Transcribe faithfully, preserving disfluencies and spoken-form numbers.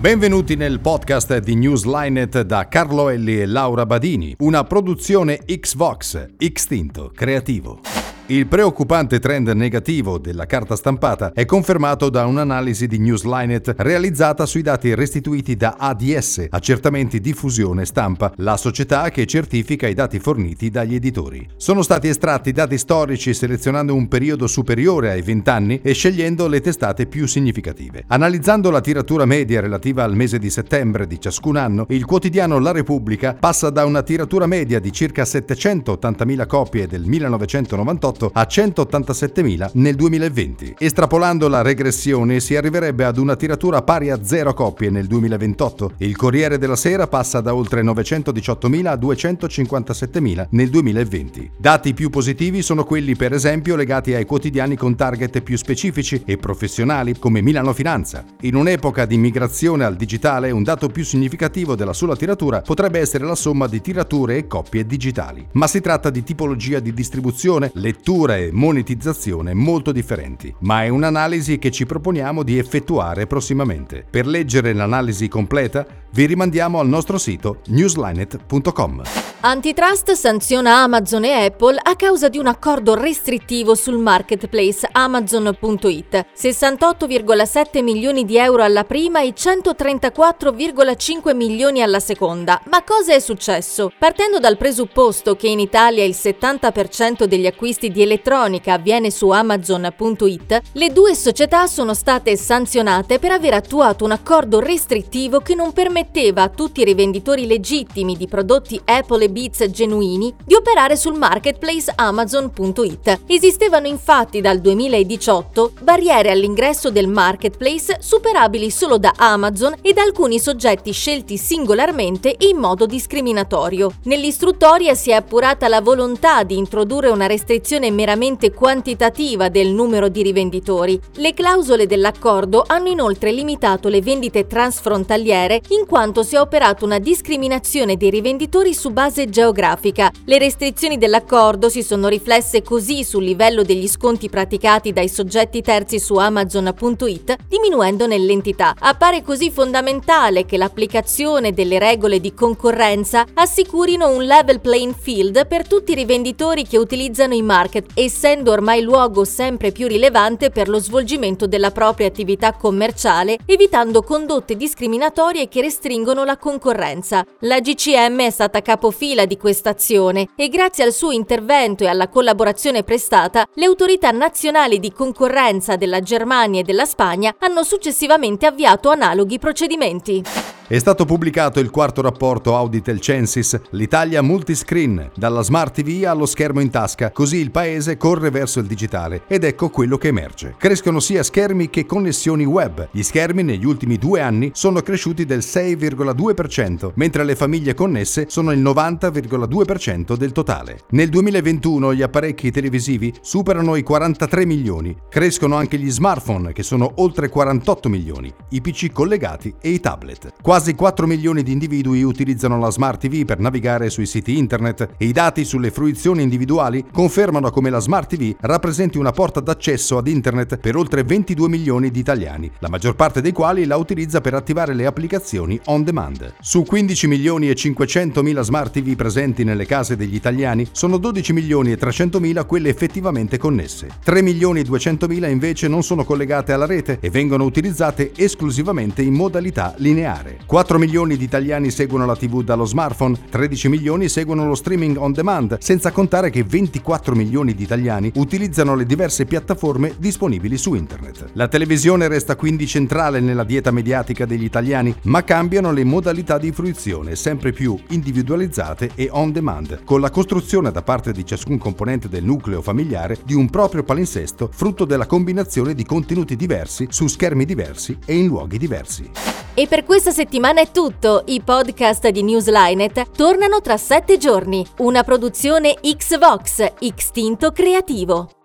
Benvenuti nel podcast di Newslinet da Carlo Elli e Laura Badini, una produzione Xvox, Xtinto Creativo. Il preoccupante trend negativo della carta stampata è confermato da un'analisi di Newslinet realizzata sui dati restituiti da A D S, Accertamenti Diffusione Stampa, la società che certifica i dati forniti dagli editori. Sono stati estratti dati storici selezionando un periodo superiore ai venti anni e scegliendo le testate più significative. Analizzando la tiratura media relativa al mese di settembre di ciascun anno, il quotidiano La Repubblica passa da una tiratura media di circa settecentottantamila copie del millenovecentonovantotto a centottantasettemila nel duemilaventi. Estrapolando la regressione si arriverebbe ad una tiratura pari a zero copie nel duemilaventotto. Il Corriere della Sera passa da oltre novecentodiciottomila a duecentocinquantasettemila nel duemilaventi. Dati più positivi sono quelli per esempio legati ai quotidiani con target più specifici e professionali come Milano Finanza. In un'epoca di migrazione al digitale, un dato più significativo della sola tiratura potrebbe essere la somma di tirature e copie digitali. Ma si tratta di tipologia di distribuzione, lettura e monetizzazione molto differenti, ma è un'analisi che ci proponiamo di effettuare prossimamente. Per leggere l'analisi completa vi rimandiamo al nostro sito newslinet punto com. Antitrust sanziona Amazon e Apple a causa di un accordo restrittivo sul marketplace Amazon punto it. sessantotto virgola sette milioni di euro alla prima e centotrentaquattro virgola cinque milioni alla seconda. Ma cosa è successo? Partendo dal presupposto che in Italia il settanta per cento degli acquisti di elettronica avviene su Amazon punto it, le due società sono state sanzionate per aver attuato un accordo restrittivo che non permetteva a tutti i rivenditori legittimi di prodotti Apple e Beats genuini di operare sul marketplace Amazon punto it. Esistevano infatti dal duemiladiciotto barriere all'ingresso del marketplace superabili solo da Amazon e da alcuni soggetti scelti singolarmente e in modo discriminatorio. Nell'istruttoria si è appurata la volontà di introdurre una restrizione meramente quantitativa del numero di rivenditori. Le clausole dell'accordo hanno inoltre limitato le vendite transfrontaliere in quanto si è operato una discriminazione dei rivenditori su base geografica. Le restrizioni dell'accordo si sono riflesse così sul livello degli sconti praticati dai soggetti terzi su Amazon punto it, diminuendone l'entità. Appare così fondamentale che l'applicazione delle regole di concorrenza assicurino un level playing field per tutti i rivenditori che utilizzano i market, essendo ormai luogo sempre più rilevante per lo svolgimento della propria attività commerciale, evitando condotte discriminatorie che restringono la concorrenza. La G C M è stata capofila di questa azione e grazie al suo intervento e alla collaborazione prestata, le autorità nazionali di concorrenza della Germania e della Spagna hanno successivamente avviato analoghi procedimenti. È stato pubblicato il quarto rapporto Auditel Censis, l'Italia multiscreen, dalla Smart T V allo schermo in tasca, così il paese corre verso il digitale ed ecco quello che emerge. Crescono sia schermi che connessioni web. Gli schermi negli ultimi due anni sono cresciuti del sei virgola due per cento, mentre le famiglie connesse sono il novanta virgola due per cento del totale. Nel duemilaventuno gli apparecchi televisivi superano i quarantatré milioni, crescono anche gli smartphone che sono oltre quarantotto milioni, i P C collegati e i tablet. Quasi quattro milioni di individui utilizzano la Smart T V per navigare sui siti internet e i dati sulle fruizioni individuali confermano come la Smart T V rappresenti una porta d'accesso ad internet per oltre ventidue milioni di italiani, la maggior parte dei quali la utilizza per attivare le applicazioni on demand. Su quindici milioni e cinquecentomila Smart T V presenti nelle case degli italiani, sono dodici milioni e trecentomila quelle effettivamente connesse. tre milioni e duecentomila invece non sono collegate alla rete e vengono utilizzate esclusivamente in modalità lineare. quattro milioni di italiani seguono la T V dallo smartphone, tredici milioni seguono lo streaming on demand, senza contare che ventiquattro milioni di italiani utilizzano le diverse piattaforme disponibili su internet. La televisione resta quindi centrale nella dieta mediatica degli italiani, ma cambiano le modalità di fruizione, sempre più individualizzate e on demand, con la costruzione da parte di ciascun componente del nucleo familiare di un proprio palinsesto frutto della combinazione di contenuti diversi su schermi diversi e in luoghi diversi. E per questa settimana è tutto. I podcast di Newslinet tornano tra sette giorni. Una produzione Xvox, Xtinto Creativo.